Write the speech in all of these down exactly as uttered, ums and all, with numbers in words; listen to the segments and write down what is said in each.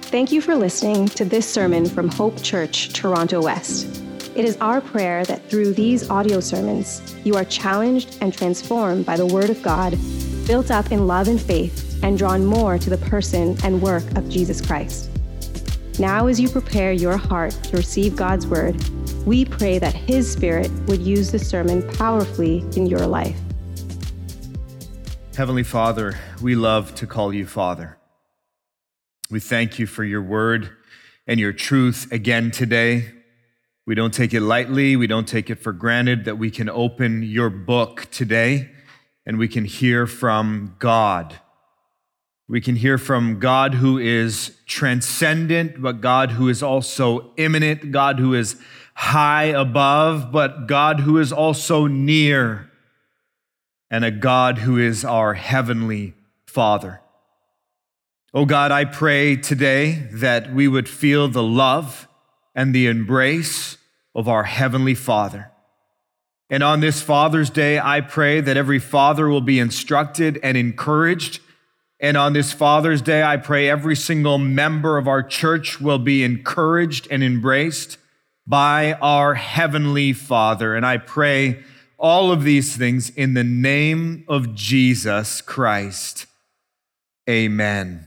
Thank you for listening to this sermon from Hope Church, Toronto West. It is our prayer that through these audio sermons, you are challenged and transformed by the Word of God, built up in love and faith, and drawn more to the person and work of Jesus Christ. Now, as you prepare your heart to receive God's Word, we pray that His Spirit would use the sermon powerfully in your life. Heavenly Father, we love to call you Father. We thank you for your word and your truth again today. We don't take it lightly. We don't take it for granted that we can open your book today and we can hear from God. We can hear from God who is transcendent, but God who is also immanent, God who is high above, but God who is also near, and a God who is our heavenly Father. Oh God, I pray today that we would feel the love and the embrace of our Heavenly Father. And on this Father's Day, I pray that every father will be instructed and encouraged. And on this Father's Day, I pray every single member of our church will be encouraged and embraced by our Heavenly Father. And I pray all of these things in the name of Jesus Christ. Amen.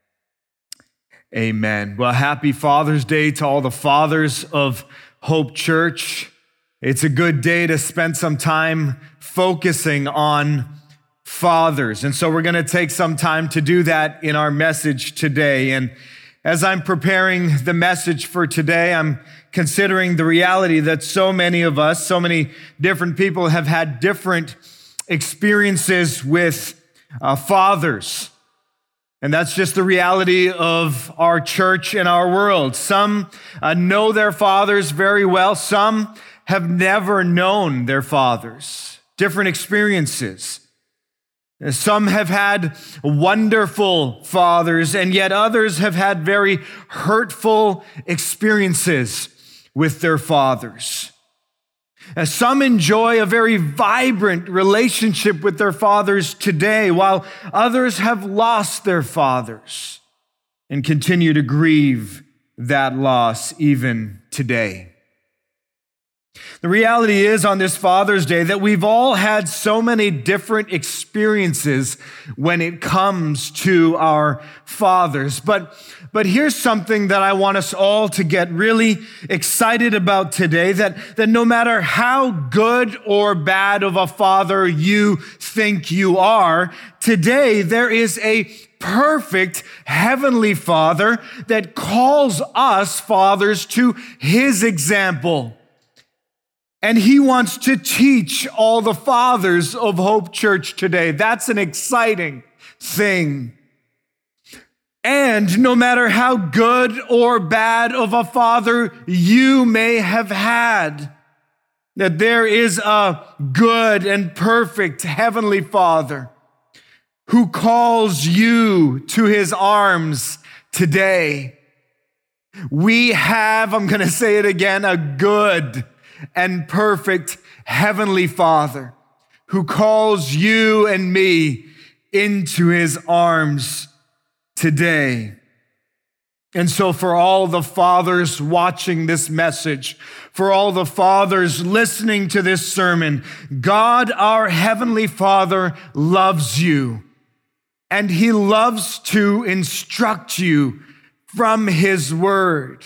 Amen. Well, happy Father's Day to all the fathers of Hope Church. It's a good day to spend some time focusing on fathers. And so we're going to take some time to do that in our message today. And as I'm preparing the message for today, I'm considering the reality that so many of us, so many different people have had different experiences with uh, fathers. And that's just the reality of our church and our world. Some uh, know their fathers very well. Some have never known their fathers. Different experiences. Some have had wonderful fathers, and yet others have had very hurtful experiences with their fathers. As some enjoy a very vibrant relationship with their fathers today, while others have lost their fathers and continue to grieve that loss even today. The reality is on this Father's Day that we've all had so many different experiences when it comes to our fathers. But, but here's something that I want us all to get really excited about today, that, that no matter how good or bad of a father you think you are, today there is a perfect heavenly Father that calls us fathers to His example. And He wants to teach all the fathers of Hope Church today. That's an exciting thing. And no matter how good or bad of a father you may have had, that there is a good and perfect Heavenly Father who calls you to His arms today. We have, I'm going to say it again, a good and perfect Heavenly Father who calls you and me into His arms today. And so for all the fathers watching this message, for all the fathers listening to this sermon, God, our Heavenly Father, loves you, and He loves to instruct you from His Word.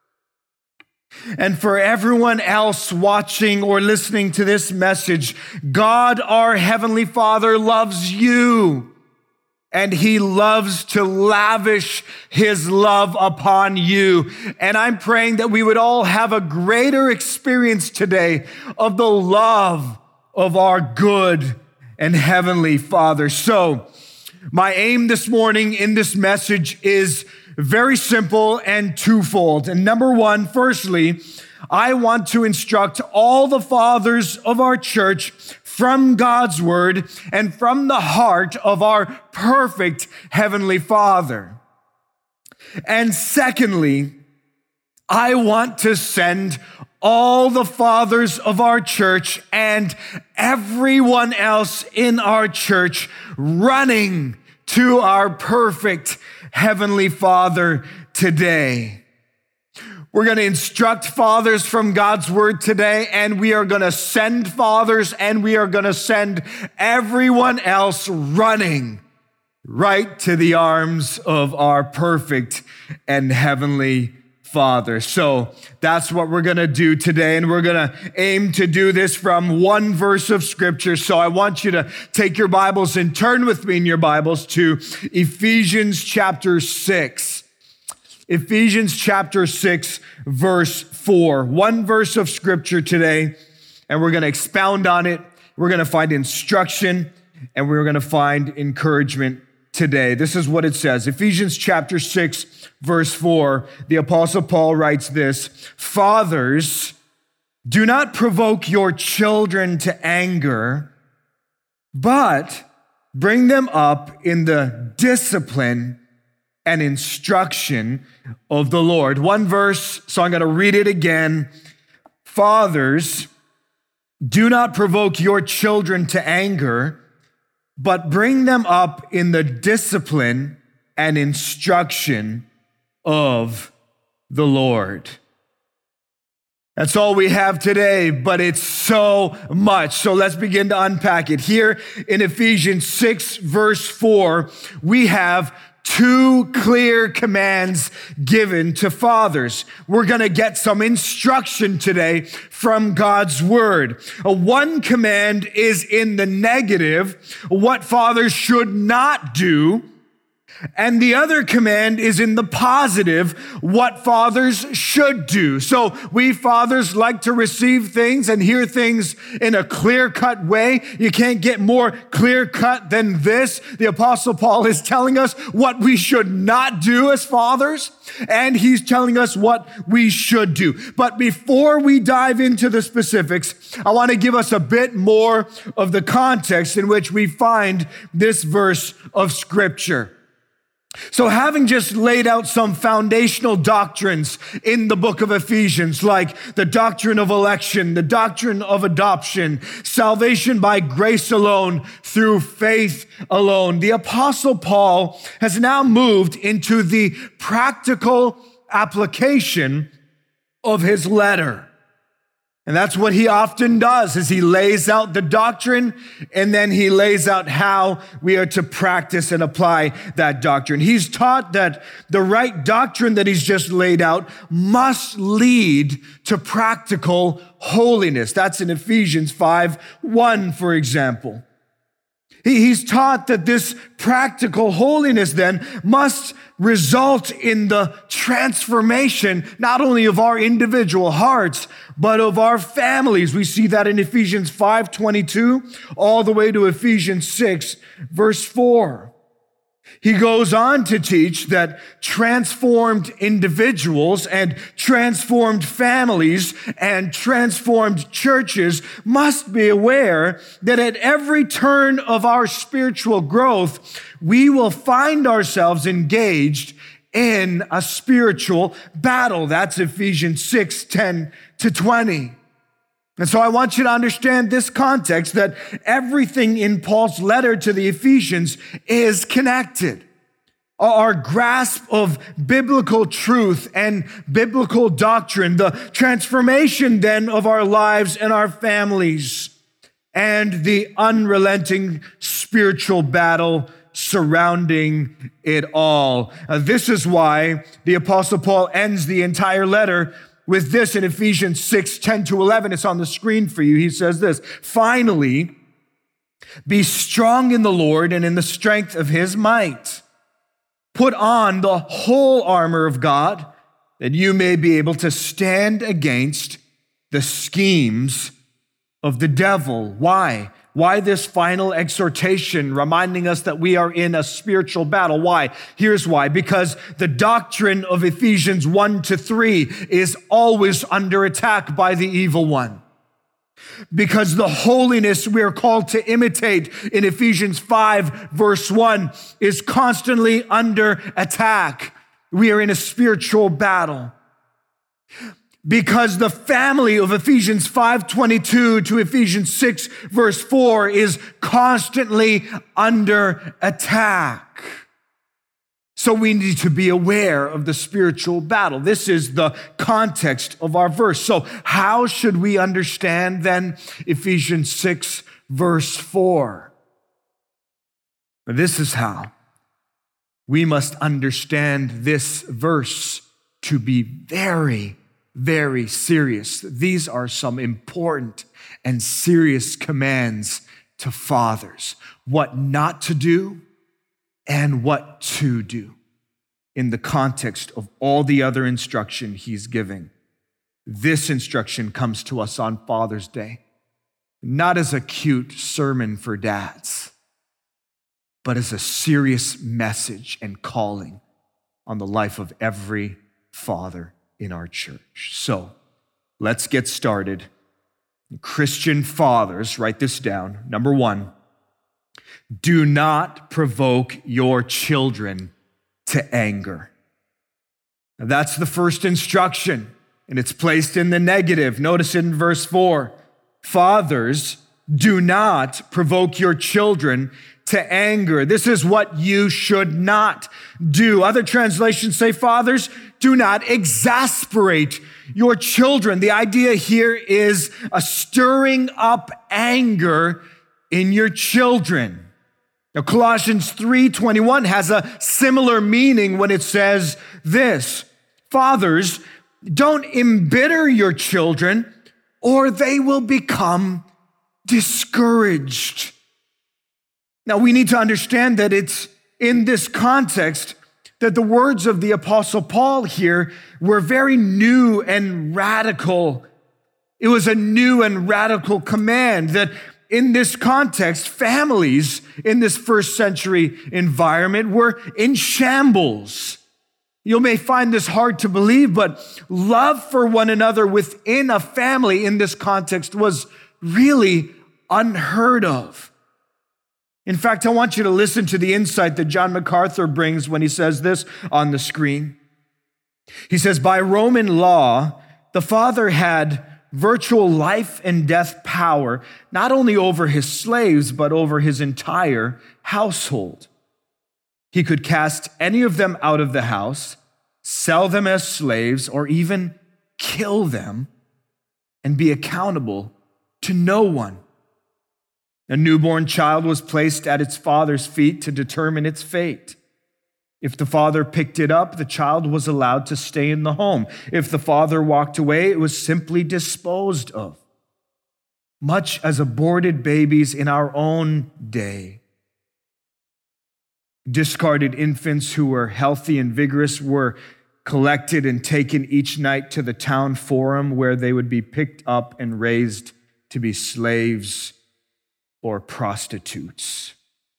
And for everyone else watching or listening to this message, God, our Heavenly Father, loves you, and He loves to lavish His love upon you. And I'm praying that we would all have a greater experience today of the love of our good and Heavenly Father. So, my aim this morning in this message is very simple and twofold. And number one, firstly, I want to instruct all the fathers of our church from God's Word and from the heart of our perfect Heavenly Father. And secondly, I want to send all the fathers of our church and everyone else in our church running to our perfect Heavenly Father today. We're going to instruct fathers from God's word today, and we are going to send fathers, and we are going to send everyone else running right to the arms of our perfect and heavenly Father. So that's what we're going to do today, and we're going to aim to do this from one verse of Scripture. So I want you to take your Bibles and turn with me in your Bibles to Ephesians chapter six. Ephesians chapter six, verse four. One verse of Scripture today, and we're going to expound on it. We're going to find instruction, and we're going to find encouragement today. This is what it says. Ephesians chapter six, verse four, the Apostle Paul writes this: Fathers, do not provoke your children to anger, but bring them up in the discipline and instruction of the Lord. One verse, so I'm going to read it again. Fathers, do not provoke your children to anger, but bring them up in the discipline and instruction of the Lord. That's all we have today, but it's so much. So let's begin to unpack it. Here in Ephesians six, verse four, we have two clear commands given to fathers. We're going to get some instruction today from God's word. One command is in the negative, what fathers should not do. And the other command is in the positive, what fathers should do. So we fathers like to receive things and hear things in a clear-cut way. You can't get more clear-cut than this. The Apostle Paul is telling us what we should not do as fathers, and he's telling us what we should do. But before we dive into the specifics, I want to give us a bit more of the context in which we find this verse of Scripture. So having just laid out some foundational doctrines in the book of Ephesians, like the doctrine of election, the doctrine of adoption, salvation by grace alone, through faith alone, the Apostle Paul has now moved into the practical application of his letter. And that's what he often does, is he lays out the doctrine and then he lays out how we are to practice and apply that doctrine. He's taught that the right doctrine that he's just laid out must lead to practical holiness. That's in Ephesians five one, for example. He's taught that this practical holiness then must result in the transformation not only of our individual hearts, but of our families. We see that in Ephesians five twenty-two all the way to Ephesians six, verse four. He goes on to teach that transformed individuals and transformed families and transformed churches must be aware that at every turn of our spiritual growth, we will find ourselves engaged in a spiritual battle. That's Ephesians six ten to twenty. And so I want you to understand this context, that everything in Paul's letter to the Ephesians is connected. Our grasp of biblical truth and biblical doctrine, the transformation then of our lives and our families, and the unrelenting spiritual battle surrounding it all. Uh, this is why the Apostle Paul ends the entire letter with this in Ephesians six ten to eleven. It's on the screen for you. He says this: Finally, be strong in the Lord and in the strength of his might. Put on the whole armor of God, that you may be able to stand against the schemes of the devil. Why? Why this final exhortation reminding us that we are in a spiritual battle? Why? Here's why. Because the doctrine of Ephesians one to three is always under attack by the evil one. Because the holiness we are called to imitate in Ephesians five, verse one, is constantly under attack. We are in a spiritual battle. Because the family of Ephesians five twenty-two to Ephesians six, verse four, is constantly under attack. So we need to be aware of the spiritual battle. This is the context of our verse. So how should we understand then Ephesians six, verse four? This is how. We must understand this verse to be very, very serious. These are some important and serious commands to fathers. What not to do and what to do in the context of all the other instruction he's giving. This instruction comes to us on Father's Day, not as a cute sermon for dads, but as a serious message and calling on the life of every father in our church. So let's get started. Christian fathers, write this down. Number one, do not provoke your children to anger. Now, that's the first instruction, and it's placed in the negative. Notice it in verse four. Fathers, do not provoke your children to anger. This is what you should not do. Other translations say, fathers, do not exasperate your children. The idea here is a stirring up anger in your children. Now, Colossians three twenty-one has a similar meaning when it says this: fathers, don't embitter your children, or they will become discouraged. Now, we need to understand that it's in this context that the words of the Apostle Paul here were very new and radical. It was a new and radical command that in this context, families in this first century environment were in shambles. You may find this hard to believe, but love for one another within a family in this context was really unheard of. In fact, I want you to listen to the insight that John MacArthur brings when he says this on the screen. He says, by Roman law, the father had virtual life and death power, not only over his slaves, but over his entire household. He could cast any of them out of the house, sell them as slaves, or even kill them and be accountable to no one. A newborn child was placed at its father's feet to determine its fate. If the father picked it up, the child was allowed to stay in the home. If the father walked away, it was simply disposed of. Much as aborted babies in our own day. Discarded infants who were healthy and vigorous were collected and taken each night to the town forum where they would be picked up and raised to be slaves or prostitutes.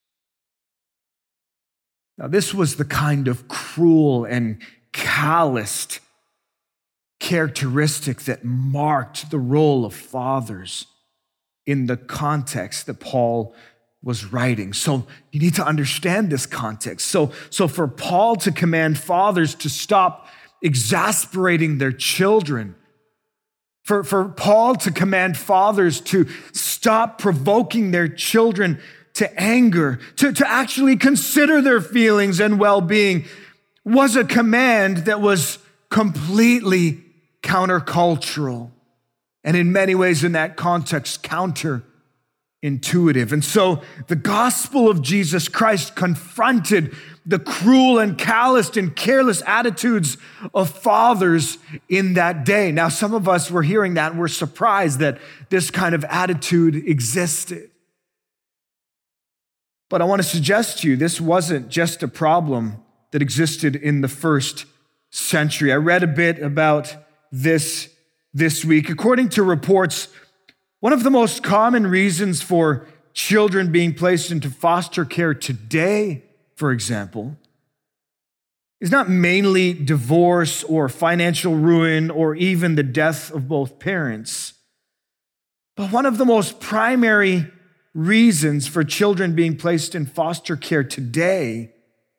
Now, this was the kind of cruel and calloused characteristic that marked the role of fathers in the context that Paul was writing. So you need to understand this context. So, so for Paul to command fathers to stop exasperating their children, for, for Paul to command fathers to stop provoking their children to anger, to, to actually consider their feelings and well-being, was a command that was completely countercultural. And in many ways, in that context, counterintuitive. And so the gospel of Jesus Christ confronted the cruel and calloused and careless attitudes of fathers in that day. Now, some of us were hearing that and we're surprised that this kind of attitude existed. But I want to suggest to you, this wasn't just a problem that existed in the first century. I read a bit about this this week. According to reports, one of the most common reasons for children being placed into foster care today, for example, is not mainly divorce or financial ruin or even the death of both parents, but one of the most primary reasons for children being placed in foster care today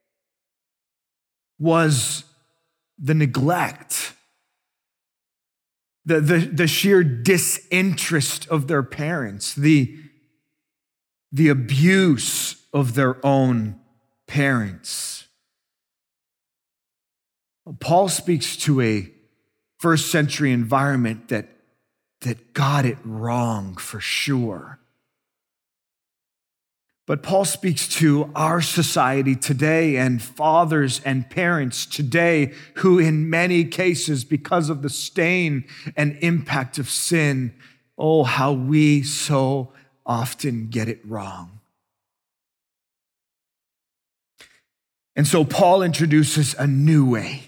was the neglect, the, the, the sheer disinterest of their parents, the, the abuse of their own parents. Paul speaks to a first century environment that, that got it wrong for sure. But Paul speaks to our society today and fathers and parents today who in many cases, because of the stain and impact of sin, oh, how we so often get it wrong. And so Paul introduces a new way.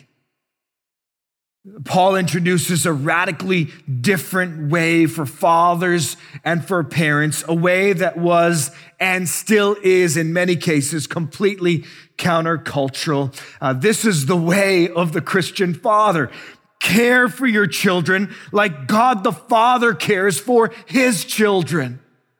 Paul introduces a radically different way for fathers and for parents, a way that was and still is in many cases completely countercultural. Uh, this is the way of the Christian father. Care for your children like God the Father cares for his children.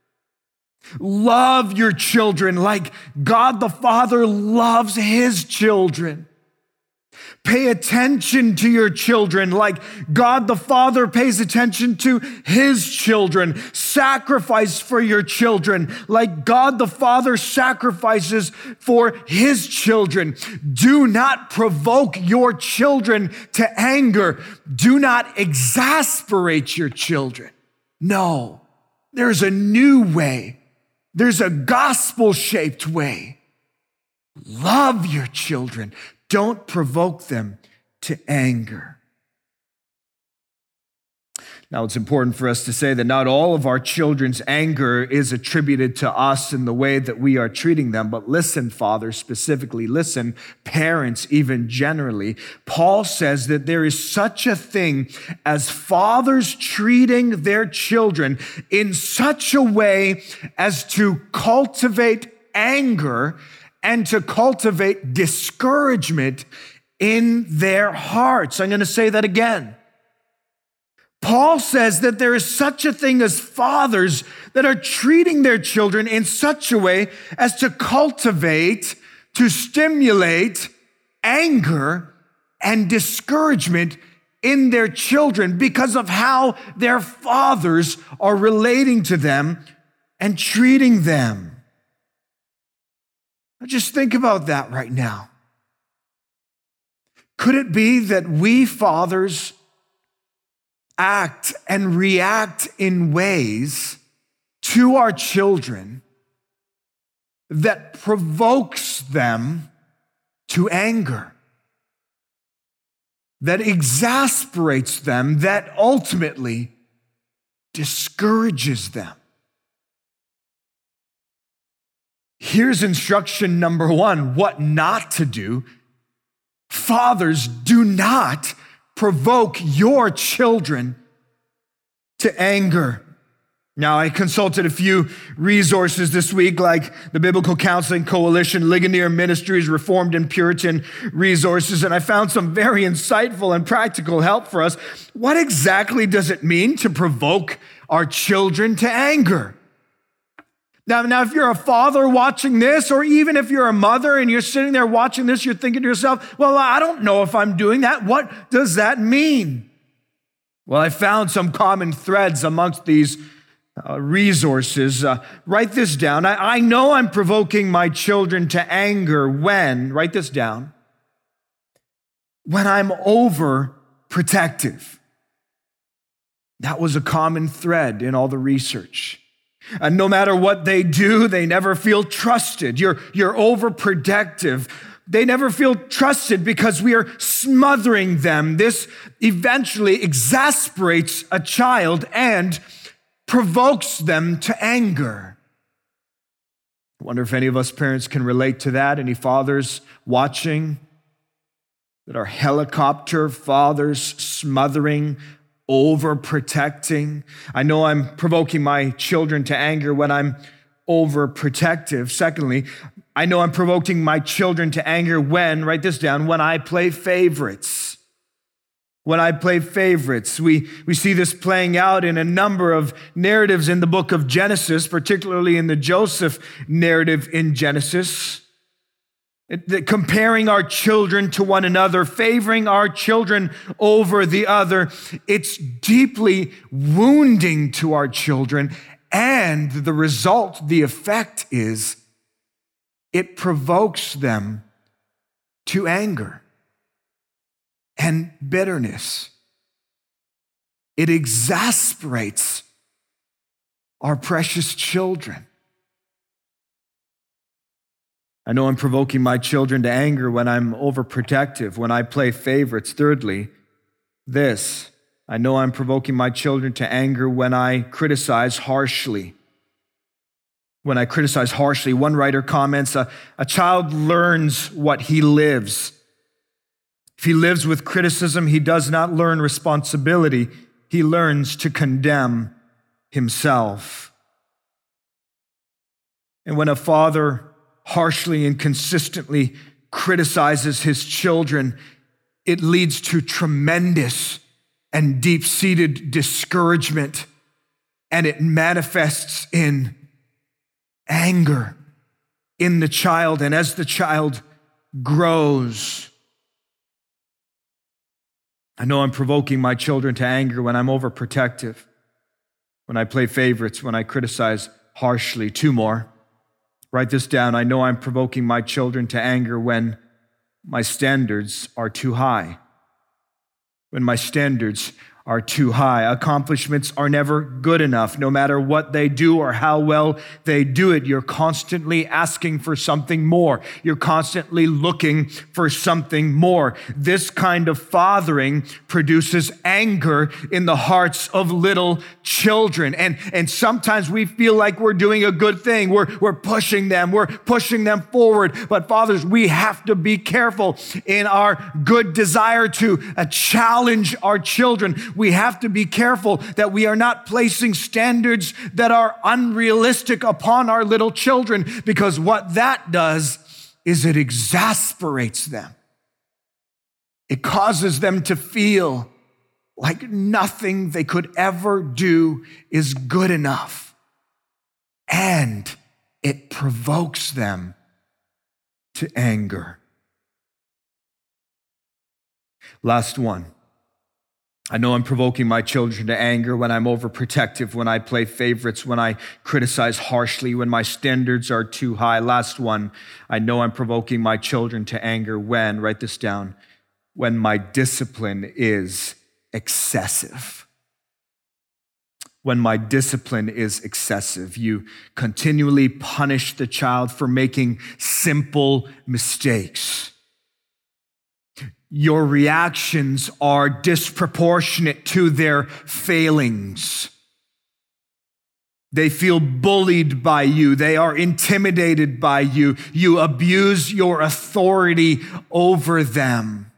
Love your children like God the Father loves his children. Pay attention to your children like God the Father pays attention to his children. Sacrifice for your children like God the Father sacrifices for his children. Do not provoke your children to anger. Do not exasperate your children. No, there's a new way. There's a gospel-shaped way. Love your children. Don't provoke them to anger. Now, it's important for us to say that not all of our children's anger is attributed to us in the way that we are treating them. But listen, fathers specifically, listen, parents even generally. Paul says that there is such a thing as fathers treating their children in such a way as to cultivate anger and to cultivate discouragement in their hearts. I'm going to say that again. Paul says that there is such a thing as fathers that are treating their children in such a way as to cultivate, to stimulate anger and discouragement in their children because of how their fathers are relating to them and treating them. Just think about that right now. Could it be that we fathers act and react in ways to our children that provokes them to anger, that exasperates them, that ultimately discourages them? Here's instruction number one, what not to do. Fathers, do not provoke your children to anger. Now, I consulted a few resources this week, like the Biblical Counseling Coalition, Ligonier Ministries, Reformed and Puritan resources, and I found some very insightful and practical help for us. What exactly does it mean to provoke our children to anger? Now, now, if you're a father watching this, or even if you're a mother and you're sitting there watching this, you're thinking to yourself, well, I don't know if I'm doing that. What does that mean? Well, I found some common threads amongst these uh, resources. Uh, write this down. I, I know I'm provoking my children to anger when, write this down, when I'm overprotective. That was a common thread in all the research. And no matter what they do, they never feel trusted. You're, you're overprotective. They never feel trusted because we are smothering them. This eventually exasperates a child and provokes them to anger. I wonder if any of us parents can relate to that. Any fathers watching that are helicopter fathers, smothering, overprotecting? I know I'm provoking my children to anger when I'm overprotective. Secondly, I know I'm provoking my children to anger when, write this down, when I play favorites. When I play favorites. We, we see this playing out in a number of narratives in the book of Genesis, particularly in the Joseph narrative in Genesis. Comparing our children to one another, favoring our children over the other, it's deeply wounding to our children. And the result, the effect is it provokes them to anger. and bitterness. It exasperates our precious children. I know I'm provoking my children to anger when I'm overprotective, when I play favorites. Thirdly, this, I know I'm provoking my children to anger when I criticize harshly. When I criticize harshly, one writer comments, a, a child learns what he lives. If he lives with criticism, he does not learn responsibility. He learns to condemn himself. And when a father harshly and consistently criticizes his children, it leads to tremendous and deep-seated discouragement, and it manifests in anger in the child. And as the child grows, I know I'm provoking my children to anger when I'm overprotective, when I play favorites, when I criticize harshly. Two more. Write this down. I know I'm provoking my children to anger when my standards are too high. When my standards are too high. Accomplishments are never good enough. No matter what they do or how well they do it, you're constantly asking for something more. You're constantly looking for something more. This kind of fathering produces anger in the hearts of little children. And, and sometimes we feel like we're doing a good thing. We're, we're pushing them. We're pushing them forward. But fathers, we have to be careful in our good desire to uh, challenge our children. We have to be careful that we are not placing standards that are unrealistic upon our little children, because what that does is it exasperates them. It causes them to feel like nothing they could ever do is good enough. And it provokes them to anger. Last one. I know I'm provoking my children to anger when I'm overprotective, when I play favorites, when I criticize harshly, when my standards are too high. Last one, I know I'm provoking my children to anger when, write this down, when my discipline is excessive. When my discipline is excessive, you continually punish the child for making simple mistakes. Your reactions are disproportionate to their failings. They feel bullied by you. They are intimidated by you. You abuse your authority over them.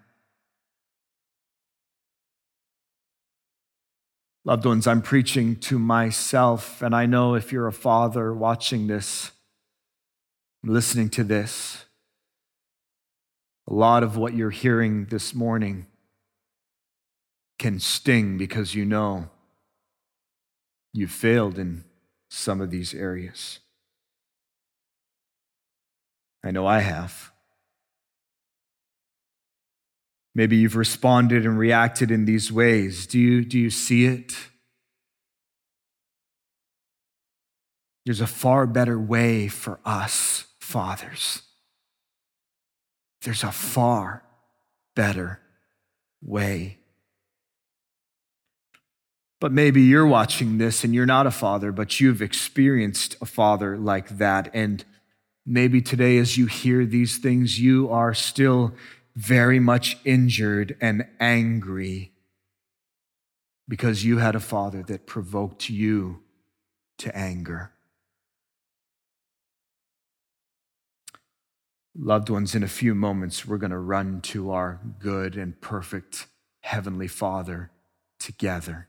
Loved ones, I'm preaching to myself, and I know if you're a father watching this, listening to this, a lot of what you're hearing this morning can sting because you know you failed in some of these areas. I know I have. Maybe you've responded and reacted in these ways. Do you, do you see it? There's a far better way for us, fathers. There's a far better way. But maybe you're watching this and you're not a father, but you've experienced a father like that. And maybe today, as you hear these things, you are still very much injured and angry because you had a father that provoked you to anger. Loved ones, in a few moments, we're going to run to our good and perfect Heavenly Father together.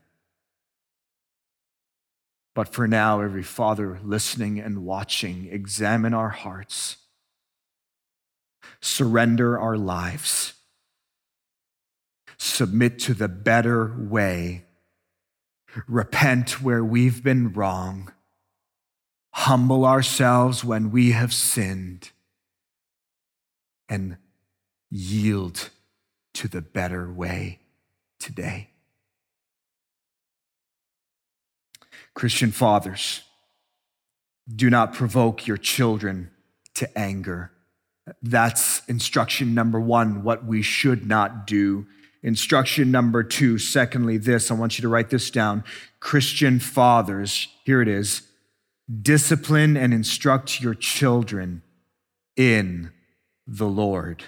But for now, every father listening and watching, examine our hearts, surrender our lives, submit to the better way, repent where we've been wrong, humble ourselves when we have sinned, and yield to the better way today. Christian fathers, do not provoke your children to anger. That's instruction number one, what we should not do. Instruction number two, secondly, this, I want you to write this down. Christian fathers, here it is, discipline and instruct your children in the Lord.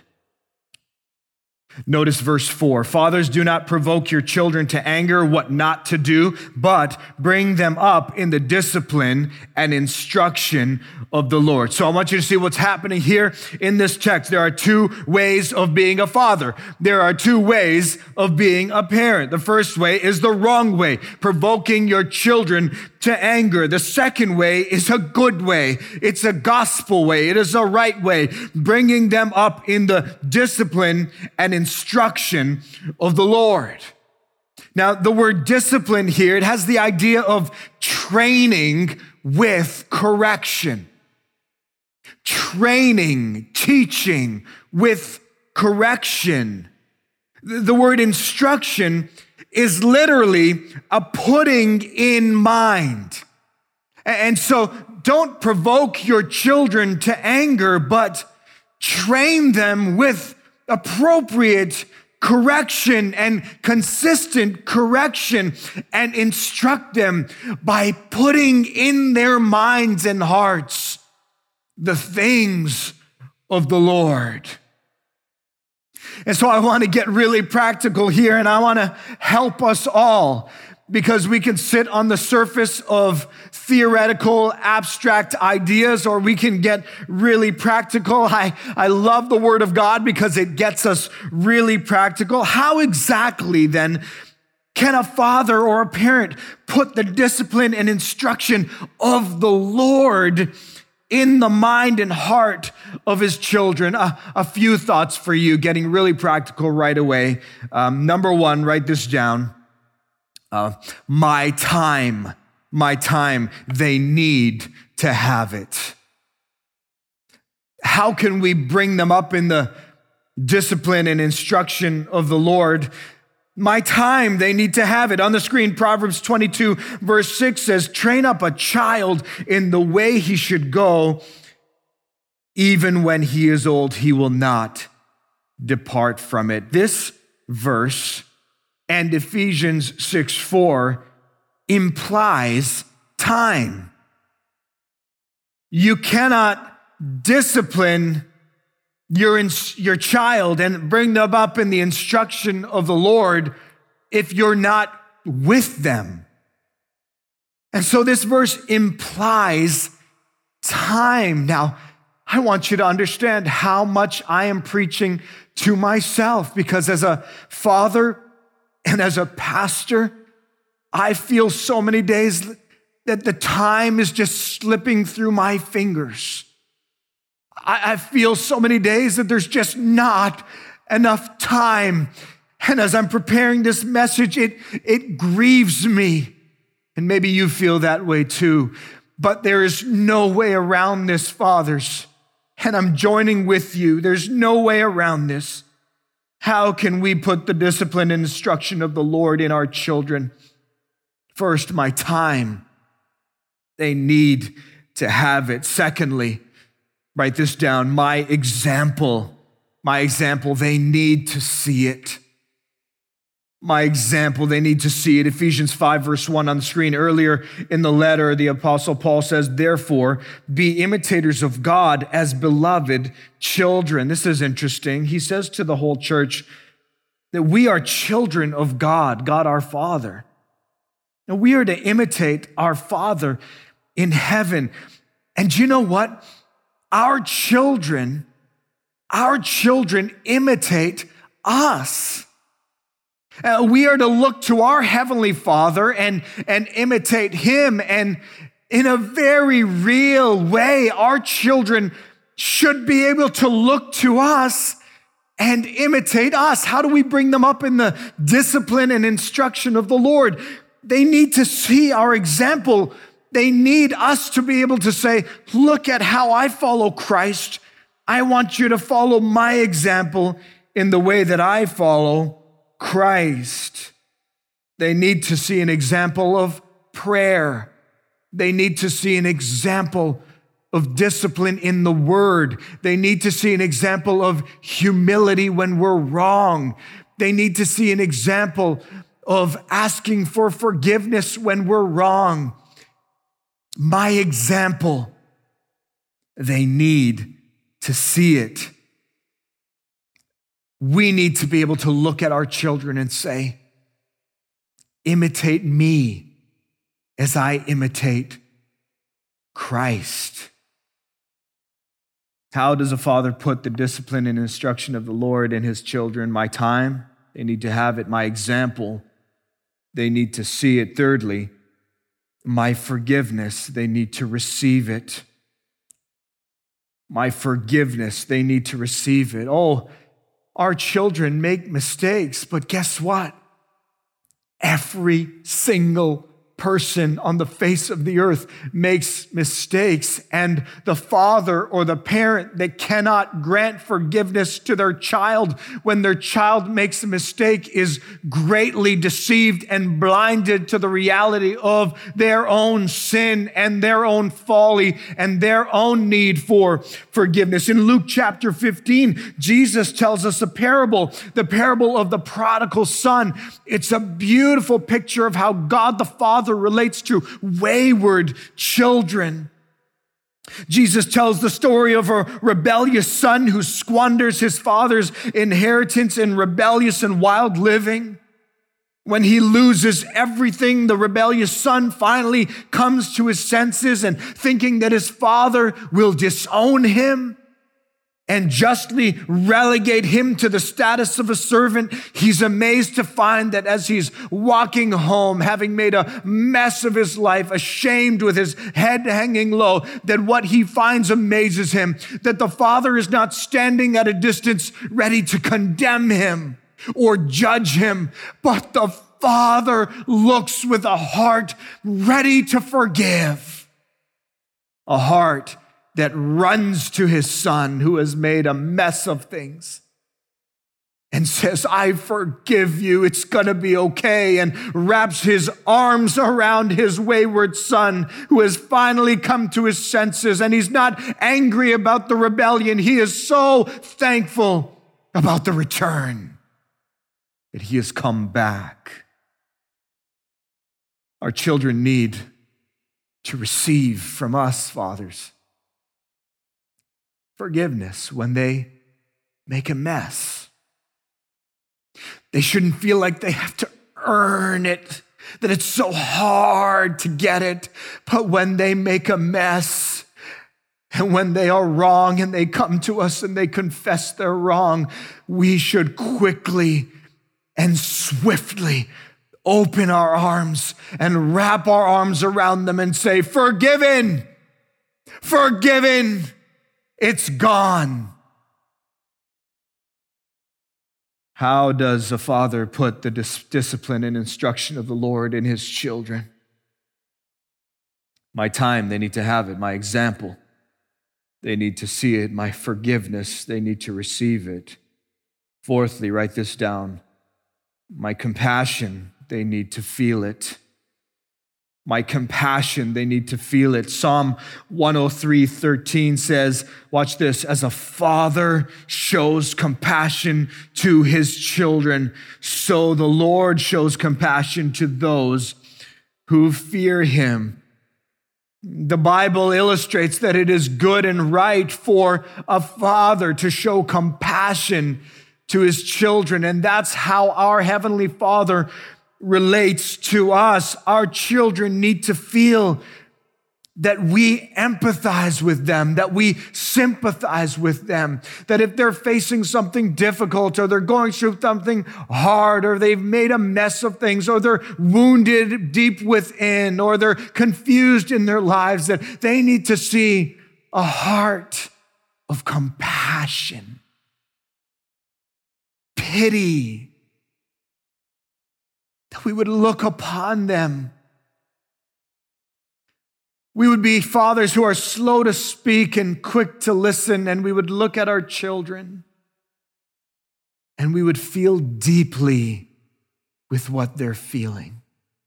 Notice verse four. Fathers, do not provoke your children to anger, what not to do, but bring them up in the discipline and instruction of the Lord. So I want you to see what's happening here in this text. There are two ways of being a father. There are two ways of being a parent. The first way is the wrong way, provoking your children to anger. The second way is a good way. It's a gospel way. It is a right way, bringing them up in the discipline and instruction of the Lord. Now, the word discipline here, it has the idea of training with correction. Training, teaching with correction. The word instruction is literally a putting in mind. And so don't provoke your children to anger, but train them with appropriate correction and consistent correction, and instruct them by putting in their minds and hearts the things of the Lord. And so I want to get really practical here, and I want to help us all, because we can sit on the surface of theoretical, abstract ideas, or we can get really practical. I, I love the Word of God because it gets us really practical. How exactly then can a father or a parent put the discipline and instruction of the Lord in the mind and heart of his children? A, a few thoughts for you, getting really practical right away. Um, number one, write this down. Uh, my time, my time, they need to have it. How can we bring them up in the discipline and instruction of the Lord? My time, they need to have it. On the screen, Proverbs twenty-two, verse six says, train up a child in the way he should go. Even when he is old, he will not depart from it. This verse and Ephesians six four implies time. You cannot discipline your, your child and bring them up in the instruction of the Lord if you're not with them. And so this verse implies time. Now, I want you to understand how much I am preaching to myself, because as a father and as a pastor, I feel so many days that the time is just slipping through my fingers. I, I feel so many days that there's just not enough time. And as I'm preparing this message, it, it grieves me. And maybe you feel that way too. But there is no way around this, fathers. And I'm joining with you. There's no way around this. How can we put the discipline and instruction of the Lord in our children? First, my time. They need to have it. Secondly, write this down, my example. My example, they need to see it. My example, they need to see it. Ephesians five, verse one on the screen. Earlier in the letter, the Apostle Paul says, therefore, be imitators of God as beloved children. This is interesting. He says to the whole church that we are children of God, God our Father. And we are to imitate our Father in heaven. And you know what? Our children, our children imitate us. Uh, we are to look to our Heavenly Father and, and imitate Him. And in a very real way, our children should be able to look to us and imitate us. How do we bring them up in the discipline and instruction of the Lord? They need to see our example. They need us to be able to say, look at how I follow Christ. I want you to follow my example in the way that I follow Christ. They need to see an example of prayer. They need to see an example of discipline in the Word. They need to see an example of humility when we're wrong. They need to see an example of asking for forgiveness when we're wrong. My example. They need to see it. We need to be able to look at our children and say, imitate me as I imitate Christ. How does a father put the discipline and instruction of the Lord in his children? My time, they need to have it. My example, they need to see it. Thirdly, my forgiveness, they need to receive it. My forgiveness, they need to receive it. Oh, our children make mistakes, but guess what? Every single person on the face of the earth makes mistakes, and the father or the parent that cannot grant forgiveness to their child when their child makes a mistake is greatly deceived and blinded to the reality of their own sin and their own folly and their own need for forgiveness. In Luke chapter fifteen, Jesus tells us a parable, the parable of the prodigal son. It's a beautiful picture of how God the Father relates to wayward children. Jesus tells the story of a rebellious son who squanders his father's inheritance in rebellious and wild living. When he loses everything, the rebellious son finally comes to his senses and thinking that his father will disown him and justly relegate him to the status of a servant, he's amazed to find that as he's walking home, having made a mess of his life, ashamed with his head hanging low, that what he finds amazes him, that the father is not standing at a distance ready to condemn him or judge him, but the father looks with a heart ready to forgive, a heart that runs to his son who has made a mess of things and says, I forgive you, it's gonna be okay, and wraps his arms around his wayward son who has finally come to his senses, and he's not angry about the rebellion. He is so thankful about the return that he has come back. Our children need to receive from us, fathers, forgiveness when they make a mess. They shouldn't feel like they have to earn it, that it's so hard to get it. But when they make a mess, and when they are wrong and they come to us and they confess their wrong, we should quickly and swiftly open our arms and wrap our arms around them and say, forgiven, forgiven. It's gone. How does a father put the dis- discipline and instruction of the Lord in his children? My time, they need to have it. My example, they need to see it. My forgiveness, they need to receive it. Fourthly, write this down. My compassion, they need to feel it. My compassion, they need to feel it. Psalm one oh three thirteen says, watch this, as a father shows compassion to his children, so the Lord shows compassion to those who fear him. The Bible illustrates that it is good and right for a father to show compassion to his children, and that's how our Heavenly Father relates to us. Our children need to feel that we empathize with them, that we sympathize with them, that if they're facing something difficult or they're going through something hard or they've made a mess of things or they're wounded deep within or they're confused in their lives, that they need to see a heart of compassion, pity, that we would look upon them. We would be fathers who are slow to speak and quick to listen, and we would look at our children and we would feel deeply with what they're feeling.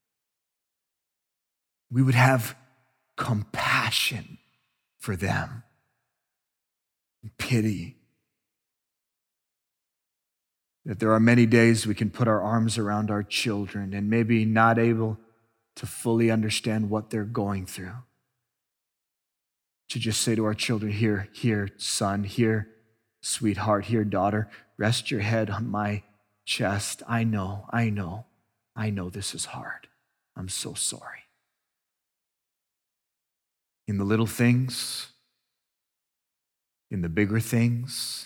We would have compassion for them, pity. That there are many days we can put our arms around our children and maybe not able to fully understand what they're going through. To just say to our children, here, here, son, here, sweetheart, here, daughter, rest your head on my chest. I know, I know, I know this is hard. I'm so sorry. In the little things, in the bigger things,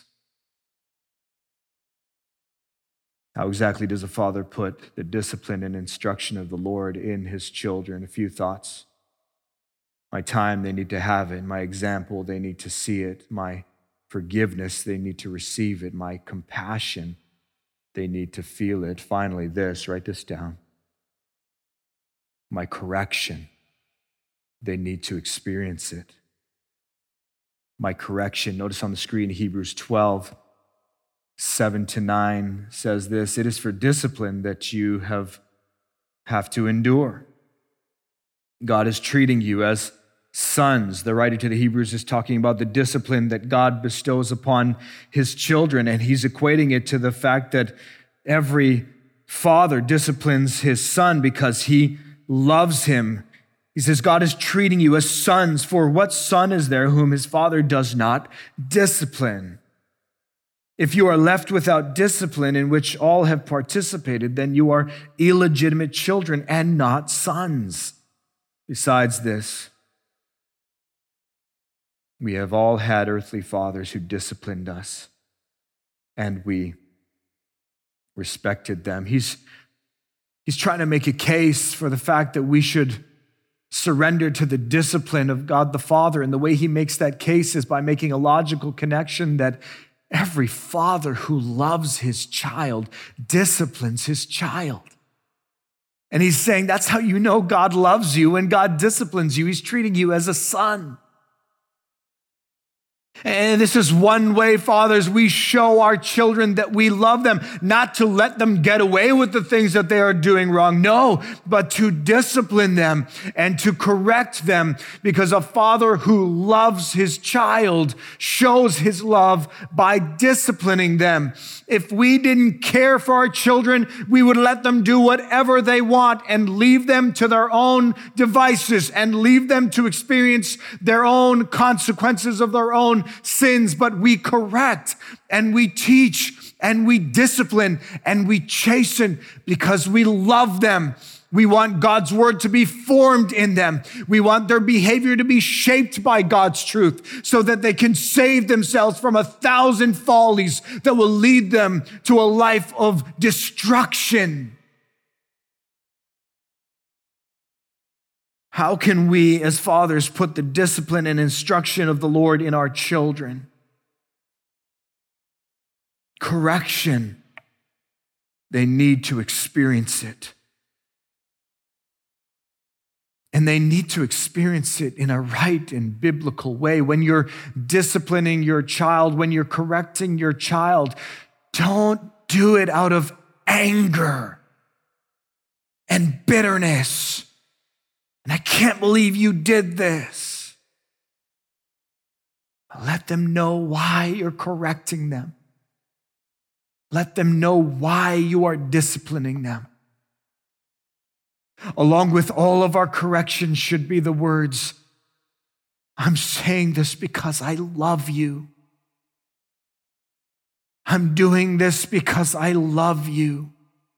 how exactly does a father put the discipline and instruction of the Lord in his children? A few thoughts. My time, they need to have it. My example, they need to see it. My forgiveness, they need to receive it. My compassion, they need to feel it. Finally, this, write this down. My correction, they need to experience it. My correction, notice on the screen, Hebrews twelve, seven to nine says this, it is for discipline that you have, have to endure. God is treating you as sons. The writer to the Hebrews is talking about the discipline that God bestows upon his children, and he's equating it to the fact that every father disciplines his son because he loves him. He says, God is treating you as sons, for what son is there whom his father does not discipline? If you are left without discipline in which all have participated, then you are illegitimate children and not sons. Besides this, we have all had earthly fathers who disciplined us, and we respected them. He's, he's trying to make a case for the fact that we should surrender to the discipline of God the Father, and the way he makes that case is by making a logical connection that every father who loves his child disciplines his child. And he's saying that's how you know God loves you. When God disciplines you, he's treating you as a son. And this is one way, fathers, we show our children that we love them, not to let them get away with the things that they are doing wrong. No, but to discipline them and to correct them, because a father who loves his child shows his love by disciplining them. If we didn't care for our children, we would let them do whatever they want and leave them to their own devices and leave them to experience their own consequences of their own sins. But we correct and we teach and we discipline and we chasten because we love them. We want God's word to be formed in them. We want their behavior to be shaped by God's truth so that they can save themselves from a thousand follies that will lead them to a life of destruction. How can we as fathers put the discipline and instruction of the Lord in our children? Correction. They need to experience it. And they need to experience it in a right and biblical way. When you're disciplining your child, when you're correcting your child, don't do it out of anger and bitterness. And I can't believe you did this. Let them know why you're correcting them. Let them know why you are disciplining them. Along with all of our corrections should be the words, I'm saying this because I love you. I'm doing this because I love you.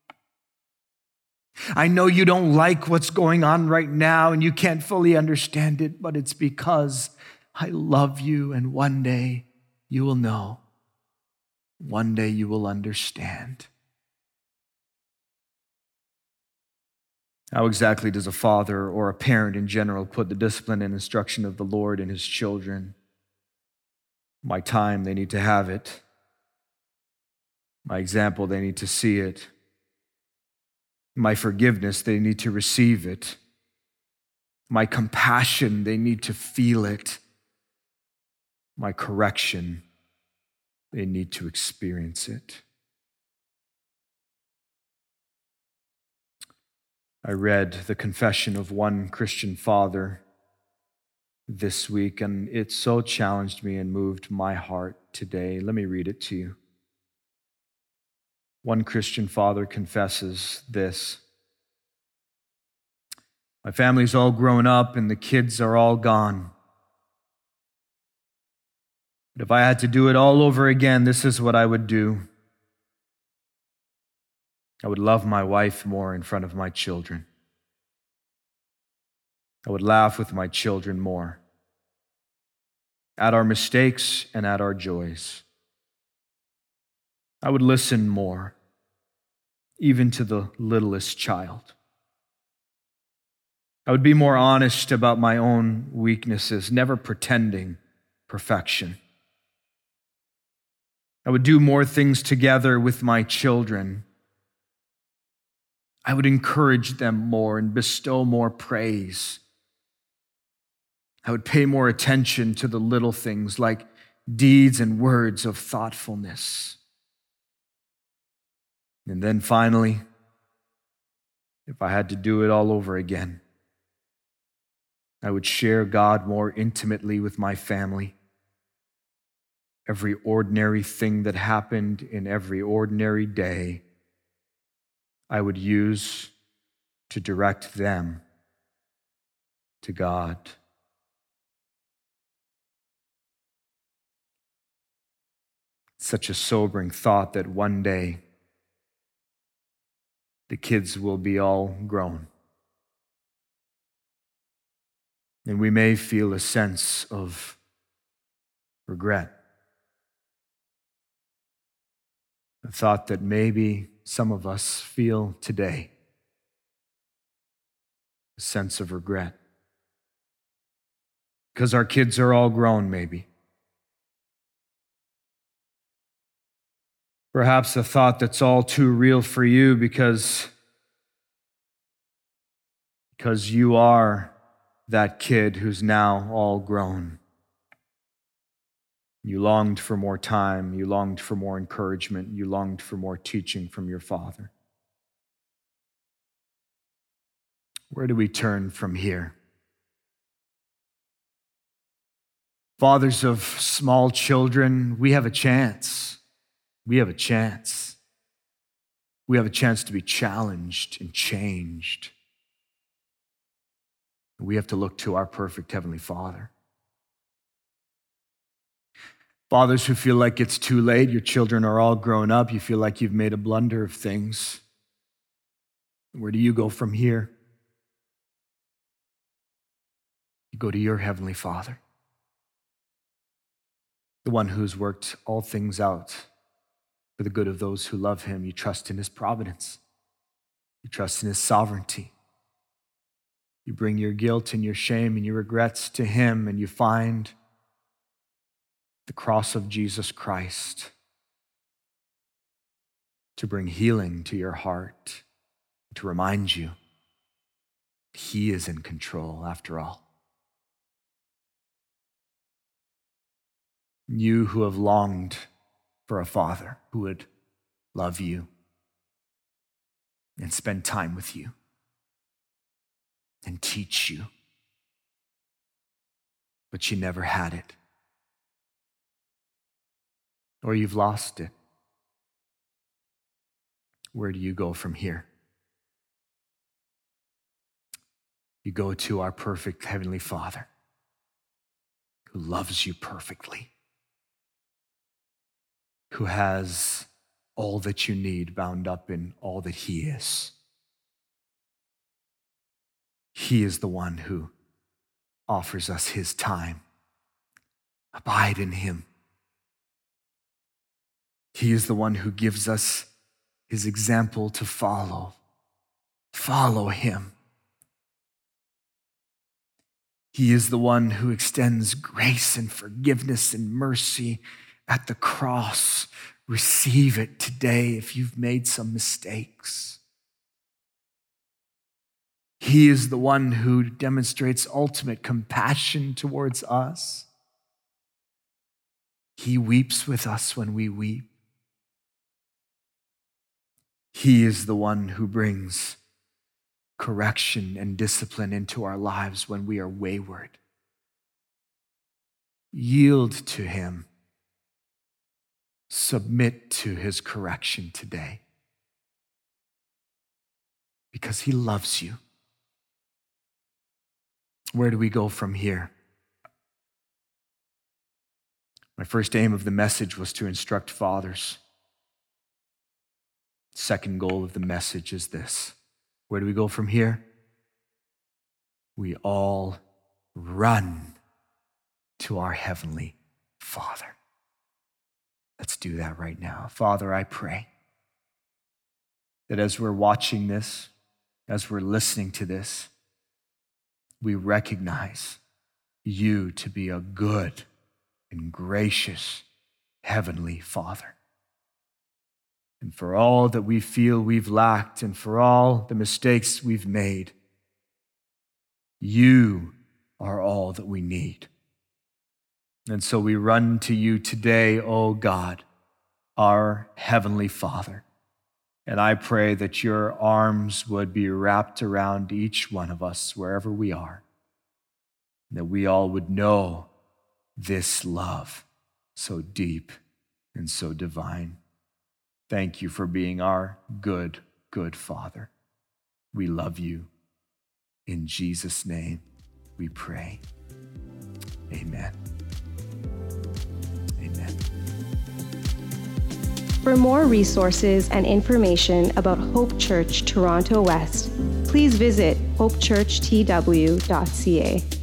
I know you don't like what's going on right now and you can't fully understand it, but it's because I love you, and one day you will know. One day you will understand. How exactly does a father or a parent in general put the discipline and instruction of the Lord in his children? My time, they need to have it. My example, they need to see it. My forgiveness, they need to receive it. My compassion, they need to feel it. My correction, they need to experience it. I read the confession of one Christian father this week, and it so challenged me and moved my heart today. Let me read it to you. One Christian father confesses this: "My family's all grown up and the kids are all gone. But if I had to do it all over again, this is what I would do. I would love my wife more in front of my children. I would laugh with my children more, at our mistakes and at our joys. I would listen more, even to the littlest child. I would be more honest about my own weaknesses, never pretending perfection. I would do more things together with my children. I would encourage them more and bestow more praise. I would pay more attention to the little things like deeds and words of thoughtfulness. And then finally, if I had to do it all over again, I would share God more intimately with my family. Every ordinary thing that happened in every ordinary day, I would use to direct them to God." Such a sobering thought that one day the kids will be all grown. And we may feel a sense of regret. The thought that maybe some of us feel today, a sense of regret. Because our kids are all grown, maybe. Perhaps a thought that's all too real for you because, because you are that kid who's now all grown. You longed for more time. You longed for more encouragement. You longed for more teaching from your father. Where do we turn from here? Fathers of small children, we have a chance. We have a chance. We have a chance to be challenged and changed. We have to look to our perfect Heavenly Father. Fathers who feel like it's too late, your children are all grown up, you feel like you've made a blunder of things. Where do you go from here? You go to your Heavenly Father, the one who's worked all things out for the good of those who love him. You trust in his providence. You trust in his sovereignty. You bring your guilt and your shame and your regrets to him, and you find the cross of Jesus Christ to bring healing to your heart, to remind you he is in control after all. You who have longed for a father who would love you and spend time with you and teach you, but you never had it. Or you've lost it. Where do you go from here? You go to our perfect Heavenly Father who loves you perfectly, who has all that you need bound up in all that he is. He is the one who offers us his time. Abide in him. He is the one who gives us his example to follow. Follow him. He is the one who extends grace and forgiveness and mercy at the cross. Receive it today if you've made some mistakes. He is the one who demonstrates ultimate compassion towards us. He weeps with us when we weep. He is the one who brings correction and discipline into our lives when we are wayward. Yield to him. Submit to his correction today. because he loves you. Where do we go from here? My first aim of the message was to instruct fathers. Second goal of the message is this. Where do we go from here? We all run to our Heavenly Father. Let's do that right now. Father, I pray that as we're watching this, as we're listening to this, we recognize you to be a good and gracious Heavenly Father. And for all that we feel we've lacked and for all the mistakes we've made, you are all that we need. And so we run to you today, O God, our Heavenly Father. And I pray that your arms would be wrapped around each one of us wherever we are, that we all would know this love so deep and so divine. Thank you for being our good, good Father. We love you. In Jesus' name we pray. Amen. Amen. For more resources and information about Hope Church Toronto West, please visit hope church t w dot c a.